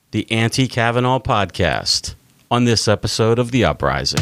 the Anti-Kavanaugh podcast, on this episode of The Uprising.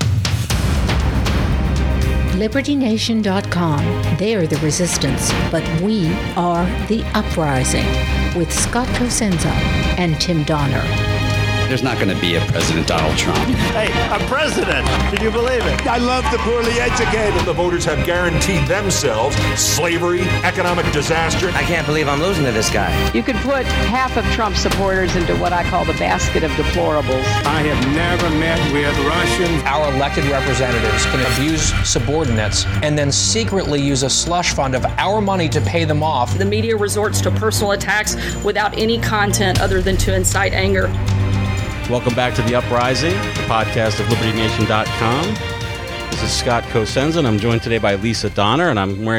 LibertyNation.com. They are the resistance, but we are the uprising. With Scott Cosenza and Tim Donner. There's not going to be a President Donald Trump. Hey, a president! Can you believe it? I love the poorly educated. The voters have guaranteed themselves slavery, economic disaster. I can't believe I'm losing to this guy. You could put half of Trump's supporters into what I call the basket of deplorables. I have never met with Russians. Our elected representatives can abuse subordinates and then secretly use a slush fund of our money to pay them off. The media resorts to personal attacks without any content other than to incite anger. Welcome back to The Uprising, the podcast of LibertyNation.com. This is Scott Cosenza, and I'm joined today by Lisa Donner, and I'm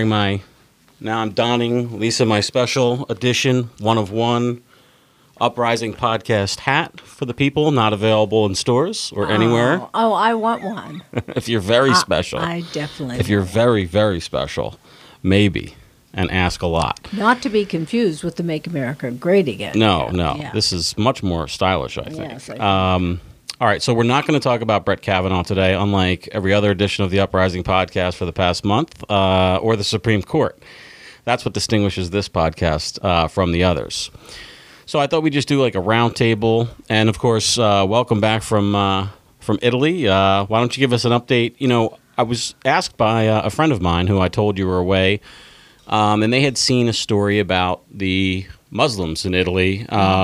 donning, Lisa, my special edition, one of one Uprising podcast hat for the people, not available in stores or anywhere. Oh, I want one. If you're very special. I definitely If you're very, very special, maybe, and ask a lot. Not to be confused with the Make America Great Again. No. Yeah. This is much more stylish, I think. Yes, All right, so we're not going to talk about Brett Kavanaugh today, unlike every other edition of the Uprising podcast for the past month, or the Supreme Court. That's what distinguishes this podcast from the others. So I thought we'd just do like a round table, and of course, welcome back from Italy. Why don't you give us an update? You know, I was asked by a friend of mine who I told you were away, and they had seen a story about the Muslims in Italy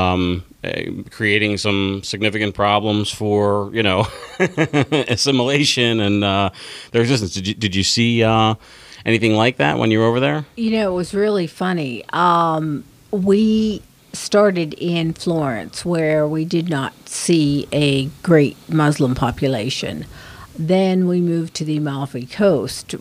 creating some significant problems for, assimilation and their existence. Did you see anything like that when you were over there? You know, it was really funny. We started in Florence, where we did not see a great Muslim population. Then we moved to the Amalfi Coast.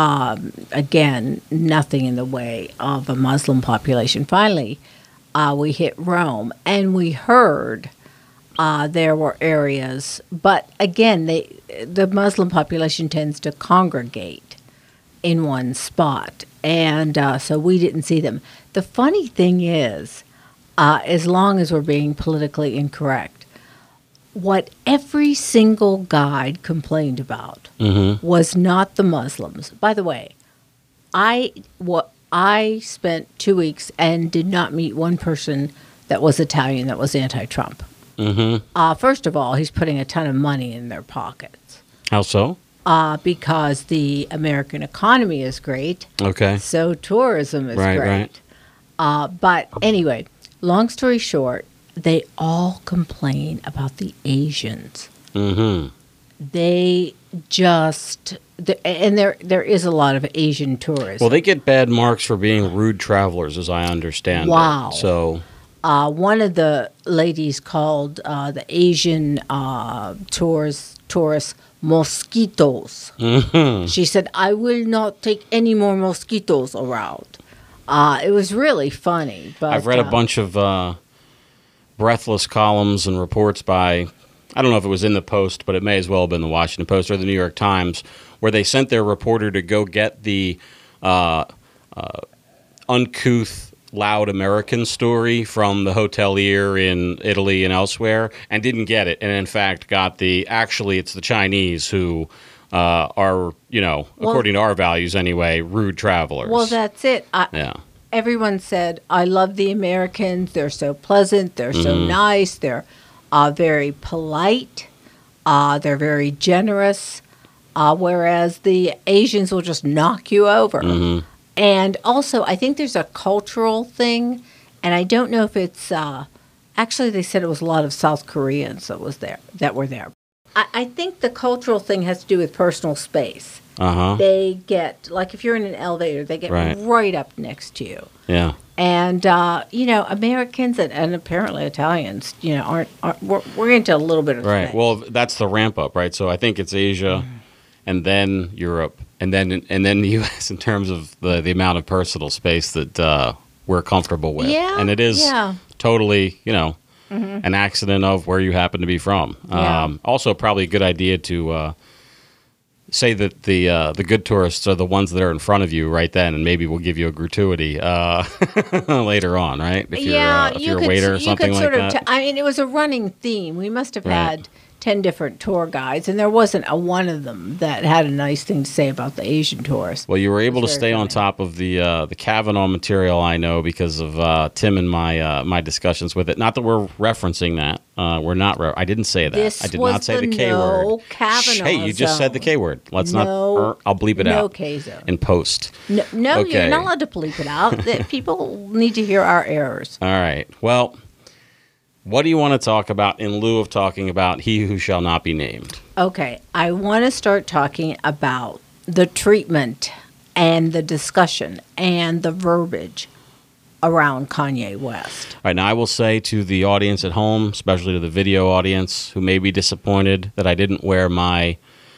Again, nothing in the way of a Muslim population. Finally, we hit Rome, and we heard there were areas, but again, the Muslim population tends to congregate in one spot, and so we didn't see them. The funny thing is, as long as we're being politically incorrect, what every single guide complained about was not the Muslims. By the way, I spent 2 weeks and did not meet one person that was Italian that was anti-Trump. First of all, he's putting a ton of money in their pockets. How so? Because the American economy is great. Okay. So tourism is great. Right. But anyway, long story short, they all complain about the Asians. They just, and there is a lot of Asian tourism. Well, they get bad marks for being rude travelers, as I understand. Wow. It. So, one of the ladies called the Asian tourists mosquitoes. She said, "I will not take any more mosquitoes around." It was really funny. But I've read a bunch of breathless columns and reports by, I don't know if it was in the Post, but it may as well have been the Washington Post or the New York Times, where they sent their reporter to go get the uncouth, loud American story from the hotelier in Italy and elsewhere, and didn't get it, and in fact got it's the Chinese who are, according to our values anyway, rude travelers. Well, that's it. Yeah. Everyone said, I love the Americans. They're so pleasant. They're so nice. They're very polite. They're very generous. Whereas the Asians will just knock you over. And also, I think there's a cultural thing. And I don't know if it's actually, they said it was a lot of South Koreans that were there. I think the cultural thing has to do with personal space. They get, like if you're in an elevator, they get right up next to you. Yeah. And, Americans and apparently Italians, we're into a little bit of space. Well, that's the ramp up, right? So I think it's Asia and then Europe and then the U.S. in terms of the amount of personal space that we're comfortable with. Yeah. And it is totally, an accident of where you happen to be from. Yeah. Also, probably a good idea to say that the good tourists are the ones that are in front of you right then, and maybe we'll give you a gratuity later on, right? If you're a waiter or something like that. I mean, it was a running theme. We must have had 10 different tour guides, and there wasn't a one of them that had a nice thing to say about the Asian tourists. Well, you were able to stay on top of the Kavanaugh material, I know, because of Tim and my discussions with it. Not that we're referencing that. We're not. I didn't say that. I did not say the K word. Kavanaugh hey, you just said the K word. Let's not. I'll bleep it out. In post. No, okay. You're not allowed to bleep it out. That people need to hear our errors. All right. Well, what do you want to talk about in lieu of talking about He Who Shall Not Be Named? Okay, I want to start talking about the treatment and the discussion and the verbiage around Kanye West. All right, now I will say to the audience at home, especially to the video audience, who may be disappointed that I didn't wear my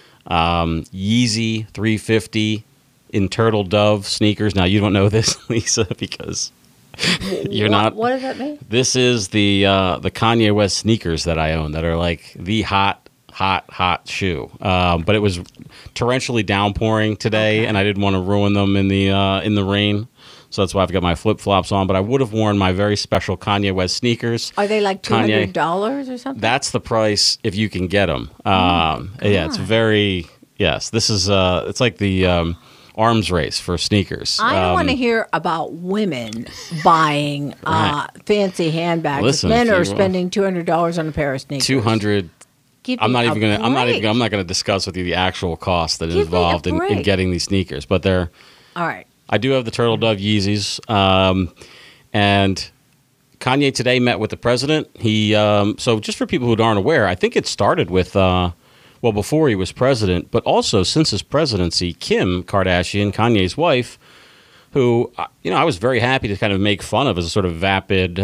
Yeezy 350 in Turtle Dove sneakers. Now, you don't know this, Lisa, because... You're not. What does that mean? This is the Kanye West sneakers that I own that are like the hot shoe. But it was torrentially downpouring today, and I didn't want to ruin them in the rain. So that's why I've got my flip flops on. But I would have worn my very special Kanye West sneakers. Are they like $200 or something? That's the price if you can get them. Yeah, it's very. Yes, this is. It's like the. Arms race for sneakers. I don't want to hear about women buying fancy handbags. Listen, men are spending $200 on a pair of sneakers. $200. I'm not going to discuss with you the actual cost that is involved in getting these sneakers. But they're all right. I do have the Turtle Dove Yeezys, and Kanye today met with the president. He so just for people who aren't aware, I think it started with. Well, before he was president, but also since his presidency, Kim Kardashian, Kanye's wife, who, I was very happy to kind of make fun of as a sort of vapid,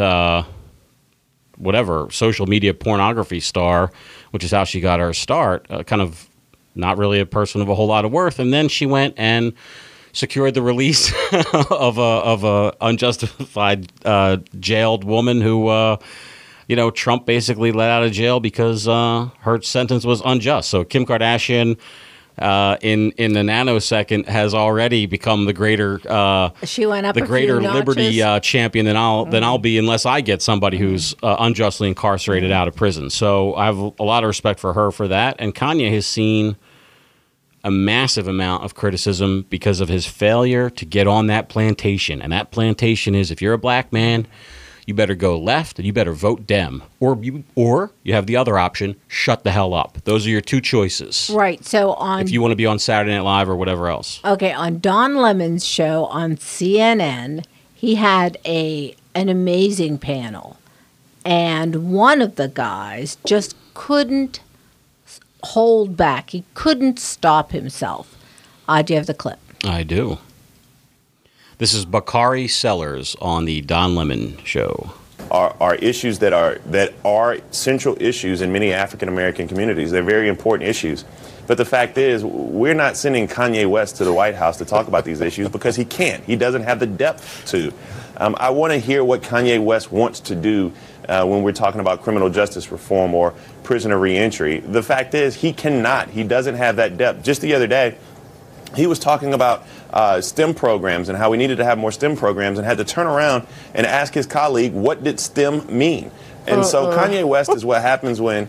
social media pornography star, which is how she got her start, kind of not really a person of a whole lot of worth. And then she went and secured the release of a unjustified jailed woman who... Trump basically let out of jail because her sentence was unjust. So Kim Kardashian, in a nanosecond, has already become the greater she went up the greater liberty champion than I'll be unless I get somebody who's unjustly incarcerated out of prison. So I have a lot of respect for her for that. And Kanye has seen a massive amount of criticism because of his failure to get on that plantation. And that plantation is, if you're a black man, you better go left and you better vote Dem. Or you have the other option, shut the hell up. Those are your two choices. Right. So if you want to be on Saturday Night Live or whatever else. Okay, on Don Lemon's show on CNN, he had an amazing panel. And one of the guys just couldn't hold back. He couldn't stop himself. Do you have the clip? I do. This is Bakari Sellers on the Don Lemon Show. Are issues that are central issues in many African American communities. They're very important issues. But the fact is, we're not sending Kanye West to the White House to talk about these issues because he can't. He doesn't have the depth to. I want to hear what Kanye West wants to do when we're talking about criminal justice reform or prisoner reentry. The fact is, he cannot. He doesn't have that depth. Just the other day, he was talking about STEM programs and how we needed to have more STEM programs and had to turn around and ask his colleague, what did STEM mean? And so Kanye West is what happens when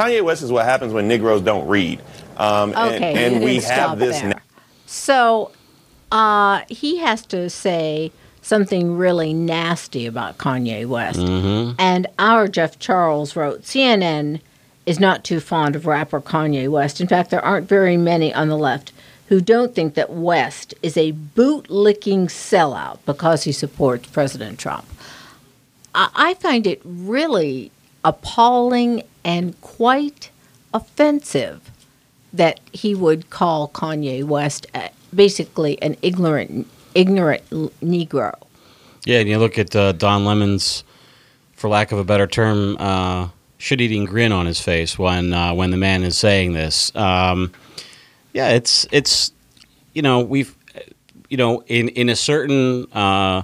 Negroes don't read. And we have this now. So he has to say something really nasty about Kanye West. Mm-hmm. And our Jeff Charles wrote, CNN is not too fond of rapper Kanye West. In fact, there aren't very many on the left who don't think that West is a boot-licking sellout because he supports President Trump. I find it really appalling and quite offensive that he would call Kanye West basically an ignorant Negro. Yeah, and you look at Don Lemon's, for lack of a better term, shit-eating grin on his face when the man is saying this. Yeah, it's we've in a certain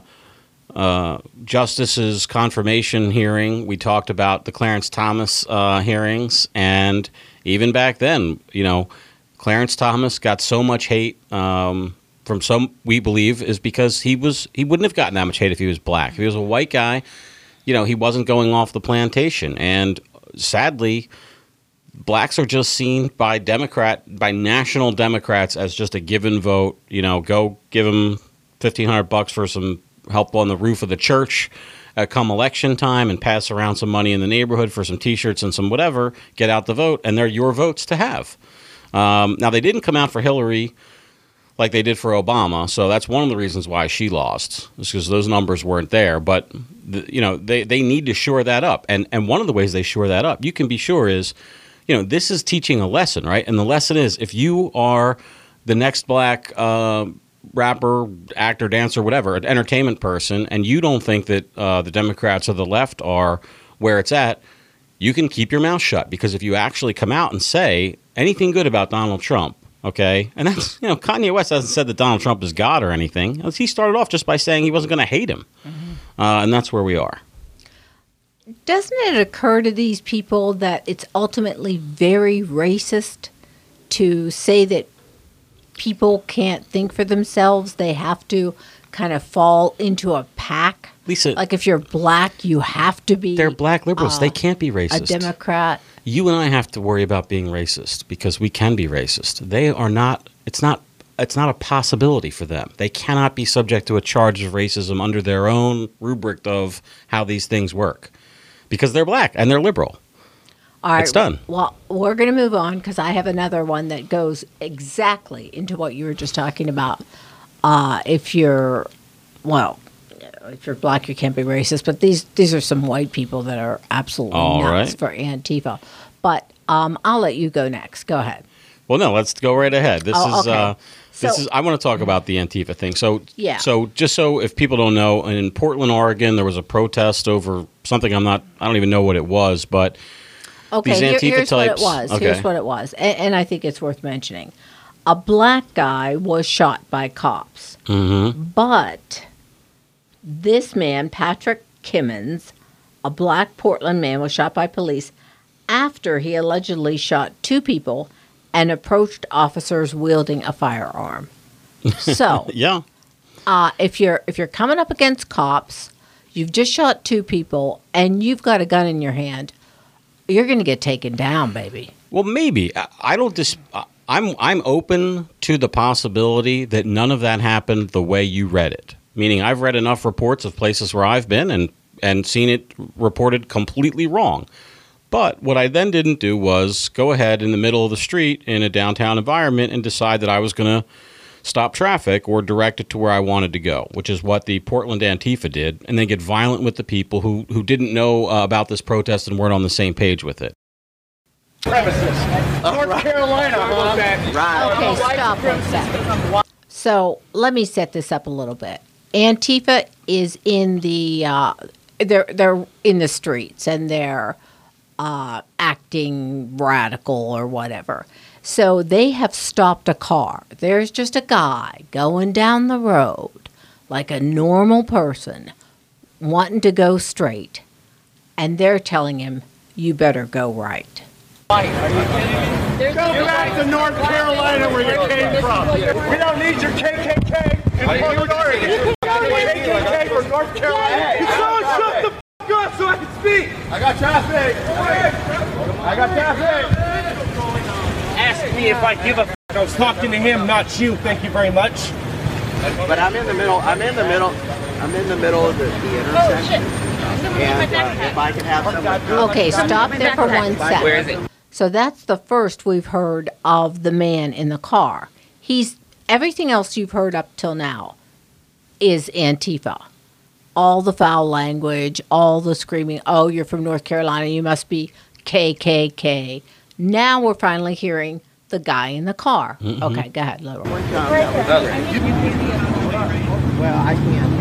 justice's confirmation hearing, we talked about the Clarence Thomas hearings, and even back then, Clarence Thomas got so much hate from some, we believe, is because he wouldn't have gotten that much hate if he was black. If he was a white guy, he wasn't going off the plantation. And sadly, blacks are just seen by national Democrats as just a given vote. Go give them $1,500 for some help on the roof of the church come election time, and pass around some money in the neighborhood for some T-shirts and some whatever. Get out the vote, and they're your votes to have. Now, they didn't come out for Hillary like they did for Obama, so that's one of the reasons why she lost, is because those numbers weren't there. But they need to shore that up, and one of the ways they shore that up, you can be sure, is this is teaching a lesson, right? And the lesson is, if you are the next black rapper, actor, dancer, whatever, an entertainment person, and you don't think that the Democrats or the left are where it's at, you can keep your mouth shut, because if you actually come out and say anything good about Donald Trump, okay, and that's, Kanye West hasn't said that Donald Trump is God or anything. He started off just by saying he wasn't going to hate him, and that's where we are. Doesn't it occur to these people that it's ultimately very racist to say that people can't think for themselves? They have to kind of fall into a pack. Lisa, like if you're black, you have to be. They're black liberals. They can't be racist. A Democrat. You and I have to worry about being racist because we can be racist. They are not. It's not a possibility for them. They cannot be subject to a charge of racism under their own rubric of how these things work, because they're black and they're liberal. All right, it's done. Well, we're going to move on because I have another one that goes exactly into what you were just talking about. If you're black, you can't be racist. But these are some white people that are absolutely nuts for Antifa. But I'll let you go next. Go ahead. Well, no, let's go right ahead. This okay. is. I want to talk about the Antifa thing. So, yeah. So just so if people don't know, in Portland, Oregon, there was a protest over something. I don't even know what it was, but. Okay, here's what it was. Okay. Here's what it was. And I think it's worth mentioning. A black guy was shot by cops. Mm-hmm. But this man, Patrick Kimmons, a black Portland man, was shot by police after he allegedly shot two people and approached officers wielding a firearm. So, yeah. If you're coming up against cops, you've just shot two people, and you've got a gun in your hand, you're going to get taken down, baby. Well, maybe. I'm open to the possibility that none of that happened the way you read it. Meaning, I've read enough reports of places where I've been and seen it reported completely wrong. But what I then didn't do was go ahead in the middle of the street in a downtown environment and decide that I was going to stop traffic or direct it to where I wanted to go, which is what the Portland Antifa did, and then get violent with the people who didn't know about this protest and weren't on the same page with it. Premises. North Carolina. Right. Okay, stop one second. So let me set this up a little bit. Antifa is in the they're in the streets, and they're acting radical or whatever. So they have stopped a car. There's just a guy going down the road like a normal person wanting to go straight, and they're telling him, you better go right. Are you kidding me? Go back to North Carolina where you came from. We don't need your KKK in Portland, Oregon. You got KKK for North Carolina. You shut the f*** up so I can speak. I got traffic. Ask me if I give a f***. I was talking to him, not you. Thank you very much. But I'm in the middle of the intersection. And if I can have someone... Okay, stop there for 1 second. Where is it? So that's the first we've heard of the man in the car. Everything else you've heard up till now is Antifa. All the foul language, all the screaming, oh, you're from North Carolina, you must be KKK. Now we're finally hearing the guy in the car. Mm-hmm. Okay, go ahead, Laura. Well, I can't.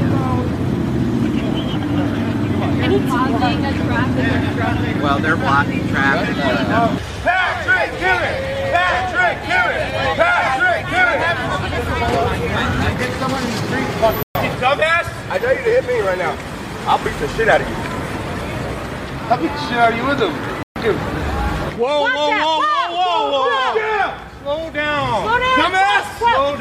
Well, they're blocking traffic. Patrick, kill it! Patrick, kill it! Patrick, kill it! I hit someone in the street. You dumbass! I dare you to hit me right now. I'll beat the shit out of you. I'll beat the shit out of you with him. Dude. Whoa! Slow down!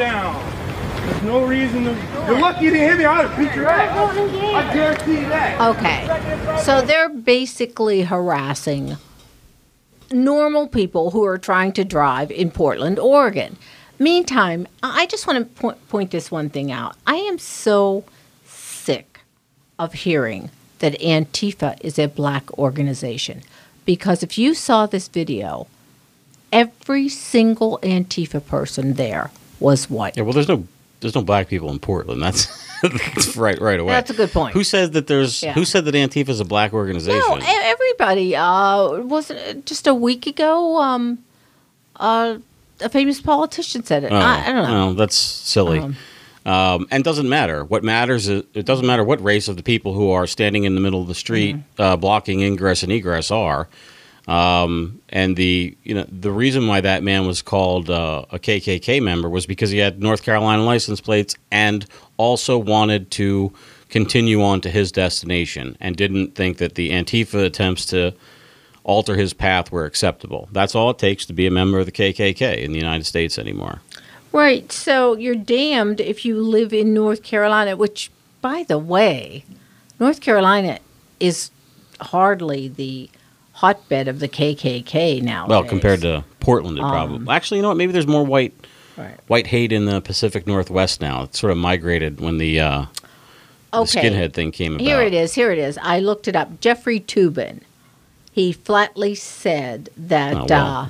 down. There's no reason to. You're lucky you didn't hit me. I'd have beat your ass. I guarantee you that. Okay. So they're basically harassing normal people who are trying to drive in Portland, Oregon. Meantime, I just want to point this one thing out. I am so sick of hearing that Antifa is a black organization. Because if you saw this video, every single Antifa person there was white. Yeah, well, there's no black people in Portland. That's right away. That's a good point. Who said that Who said that Antifa is a black organization? No, everybody. Wasn't just a week ago? A famous politician said it. I don't know. No, that's silly. And doesn't matter. What matters is it doesn't matter what race of the people who are standing in the middle of the street blocking ingress and egress are. And the reason why that man was called a KKK member was because he had North Carolina license plates and also wanted to continue on to his destination and didn't think that the Antifa attempts to alter his path were acceptable. That's all it takes to be a member of the KKK in the United States anymore. Right. So you're damned if you live in North Carolina, which, by the way, North Carolina is hardly the hotbed of the KKK now. Well, compared to Portland, it probably. Actually, you know what? Maybe there's more white hate in the Pacific Northwest now. It sort of migrated when the skinhead thing came about. Here it is. I looked it up. Jeffrey Toobin. He flatly said that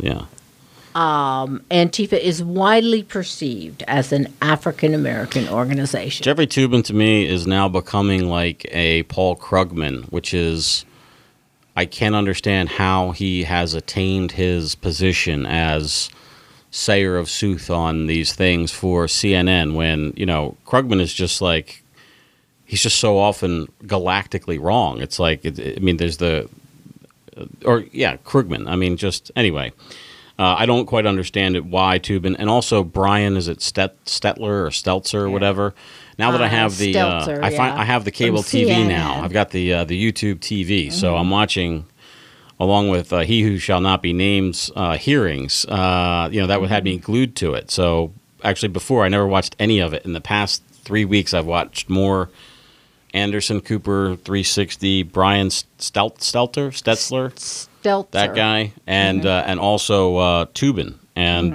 Antifa is widely perceived as an African-American organization. Jeffrey Toobin, to me, is now becoming like a Paul Krugman, which is, I can't understand how he has attained his position as sayer of sooth on these things for CNN when, Krugman is just like, he's just so often galactically wrong. It's like, there's Krugman. Anyway. I don't quite understand it, why Toobin. And also Brian, is it Stelter or Stelzer or whatever? Now that I have the Stelter, I have the cable From TV CNN. now. I've got the YouTube TV. So I'm watching, along with He Who Shall Not Be Named's hearings. That had me glued to it. So actually before, I never watched any of it. In the past 3 weeks, I've watched more Anderson Cooper 360, Brian Stelter, that guy, and also Toobin, and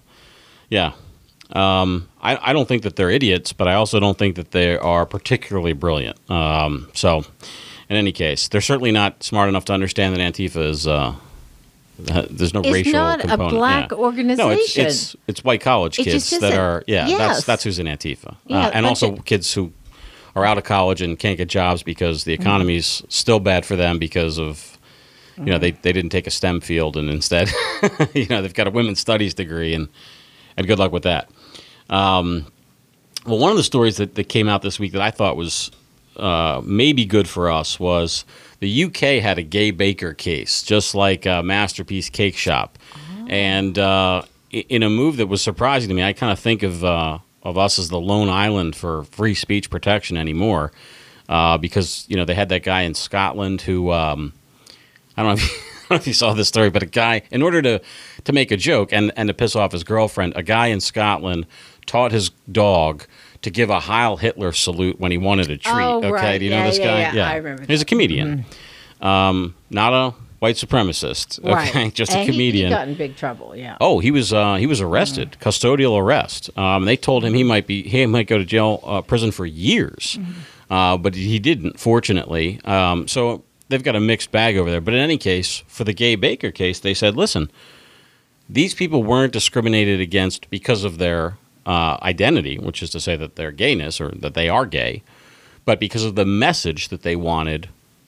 I don't think that they're idiots, but I also don't think that they are particularly brilliant. So, in any case, they're certainly not smart enough to understand that Antifa is. There's no racial component. It's not a black organization. No, it's white college kids that are. Yeah, yes. that's who's in Antifa, Yeah, and also kids who are out of college and can't get jobs because the economy's still bad for them because of. They didn't take a STEM field and instead, they've got a women's studies degree and good luck with that. Well, one of the stories that came out this week that I thought was maybe good for us was the UK had a gay baker case, just like Masterpiece Cake Shop. Oh. And in a move that was surprising to me, I kind of think of us as the lone island for free speech protection anymore because, they had that guy in Scotland who... I don't know if you saw this story, but a guy, in order to make a joke and to piss off his girlfriend, a guy in Scotland taught his dog to give a Heil Hitler salute when he wanted a treat. Oh, okay, right. do you know this guy? Yeah, I remember that. He's a comedian, not a white supremacist. Okay, right. Just a comedian. He got in big trouble. Yeah. Oh, he was arrested, custodial arrest. They told him he might go to jail, prison for years, but he didn't. Fortunately, so. They've got a mixed bag over there. But in any case, for the gay baker case, they said, listen, these people weren't discriminated against because of their identity, which is to say that their gayness or that they are gay, but because of the message that they wanted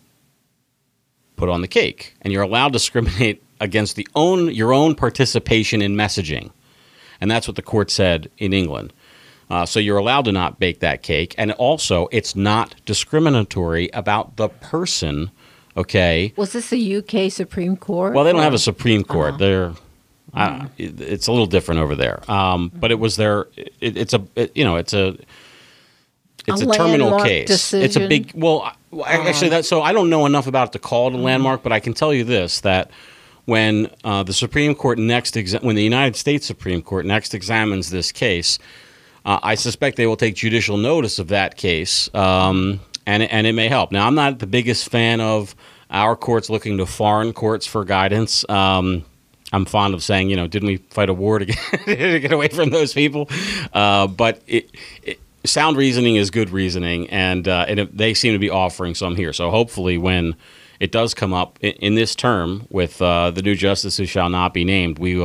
put on the cake. And you're allowed to discriminate against your own participation in messaging. And that's what the court said in England. So you're allowed to not bake that cake. And also, it's not discriminatory about the person. Okay. Was this a UK Supreme Court? Well, they don't have a Supreme Court. It's a little different over there. But it was their. It's a terminal case. Decision. It's a big. Well, actually, so I don't know enough about it to call it a landmark, but I can tell you this: that when the Supreme Court when the United States Supreme Court next examines this case, I suspect they will take judicial notice of that case, and it may help. Now, I'm not the biggest fan of our courts looking to foreign courts for guidance. I'm fond of saying, didn't we fight a war to get away from those people? But sound reasoning is good reasoning, and they seem to be offering some here. So hopefully when it does come up in this term with the new justice who shall not be named, we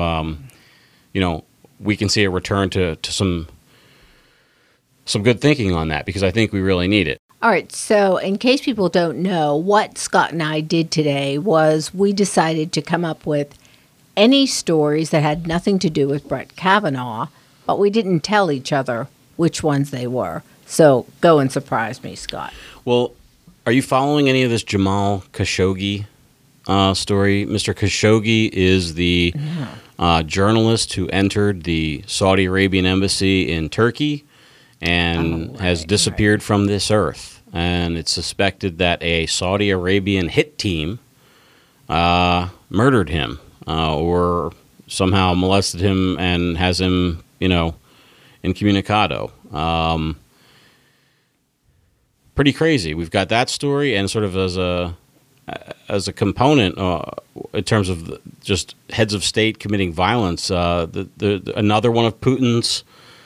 can see a return to some good thinking on that, because I think we really need it. All right, so in case people don't know, what Scott and I did today was we decided to come up with any stories that had nothing to do with Brett Kavanaugh, but we didn't tell each other which ones they were. So go and surprise me, Scott. Well, are you following any of this Jamal Khashoggi story? Mr. Khashoggi is the journalist who entered the Saudi Arabian embassy in Turkey and has disappeared from this earth. And it's suspected that a Saudi Arabian hit team murdered him or somehow molested him and has him, incommunicado. Pretty crazy. We've got that story, and sort of as a component in terms of just heads of state committing violence, another one of Putin's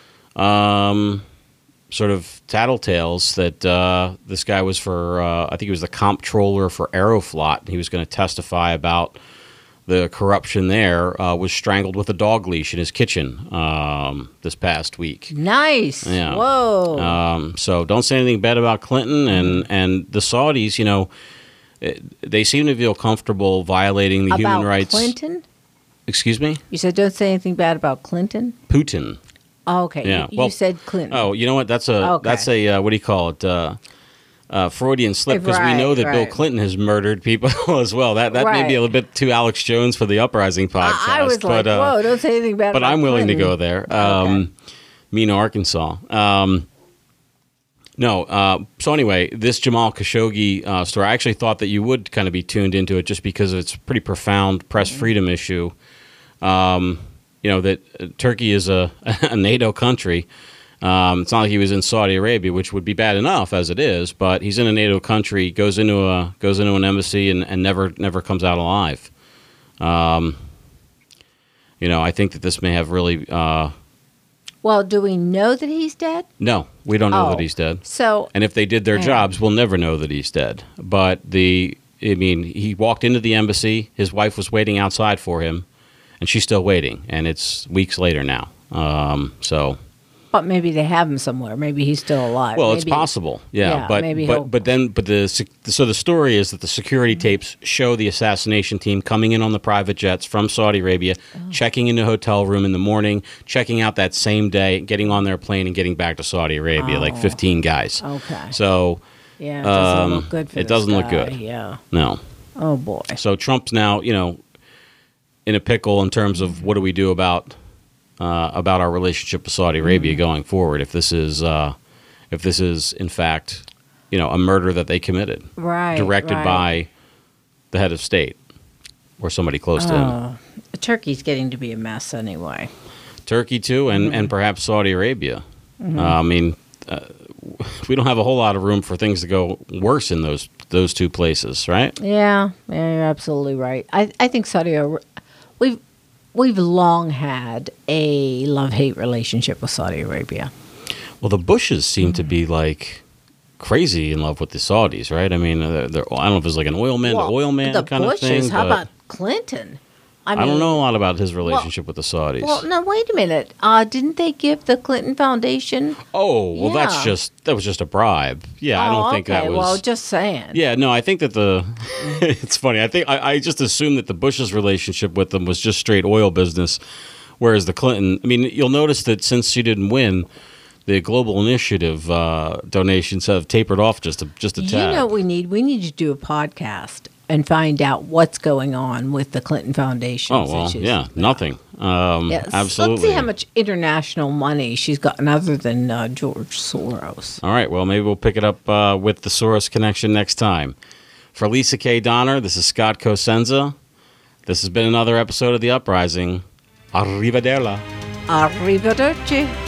sort of tattletales that this guy was I think he was the comptroller for Aeroflot, and he was going to testify about the corruption there, was strangled with a dog leash in his kitchen this past week. Nice. Yeah. Whoa. So don't say anything bad about Clinton and the Saudis. They seem to feel comfortable violating the human rights. About Clinton? Excuse me? You said don't say anything bad about Clinton? Putin. Oh, okay. Yeah. You said Clinton. Oh, you know what? That's a what do you call it? Freudian slip, because we know that Bill Clinton has murdered people as well. That may be a little bit too Alex Jones for the Uprising podcast. I was like, whoa, don't say anything bad about Clinton. But I'm willing to go there. Mena, Arkansas. So anyway, this Jamal Khashoggi story, I actually thought that you would kind of be tuned into it just because it's a pretty profound press freedom issue. That Turkey is a NATO country. It's not like he was in Saudi Arabia, which would be bad enough as it is, but he's in a NATO country, goes into an embassy and never comes out alive. I think that this may have really. Well, do we know that he's dead? No, we don't know that he's dead. And if they did their jobs, we'll never know that he's dead. But he walked into the embassy. His wife was waiting outside for him, and she's still waiting. And it's weeks later now. But maybe they have him somewhere. Maybe he's still alive. Well, it's possible. Yeah, but the story is that the security tapes show the assassination team coming in on the private jets from Saudi Arabia, checking into a hotel room in the morning, checking out that same day, getting on their plane and getting back to Saudi Arabia, like 15 guys. Okay. So yeah, it doesn't look good for it doesn't look good. Yeah. No. Oh boy. So Trump's now, in a pickle in terms of what do we do about our relationship with Saudi Arabia going forward if this is in fact a murder that they committed, directed by the head of state or somebody close to him. Turkey's getting to be a mess anyway. Turkey too, and perhaps Saudi Arabia. We don't have a whole lot of room for things to go worse in those two places, right? Yeah, you're absolutely right. I think Saudi Arabia. We've long had a love-hate relationship with Saudi Arabia. Well, the Bushes seem to be like crazy in love with the Saudis, right? I mean, I don't know if it's like an oil man kind of thing. How about Clinton? I don't know a lot about his relationship with the Saudis. Well, no, wait a minute. Didn't they give the Clinton Foundation? Oh, well, that was just a bribe. Yeah, I don't think that was. Well, just saying. Yeah, no, I think that it's funny. I just assumed that the Bush's relationship with them was just straight oil business, whereas the Clinton. I mean, you'll notice that since she didn't win, the Global Initiative donations have tapered off just a tad. You know what we need? We need to do a podcast and find out what's going on with the Clinton Foundation. Oh, well, yeah, nothing. Yes. Absolutely. Let's see how much international money she's gotten other than George Soros. All right, well, maybe we'll pick it up with the Soros connection next time. For Lisa K. Donner, this is Scott Cosenza. This has been another episode of The Uprising. Arrivederla. Arrivederci.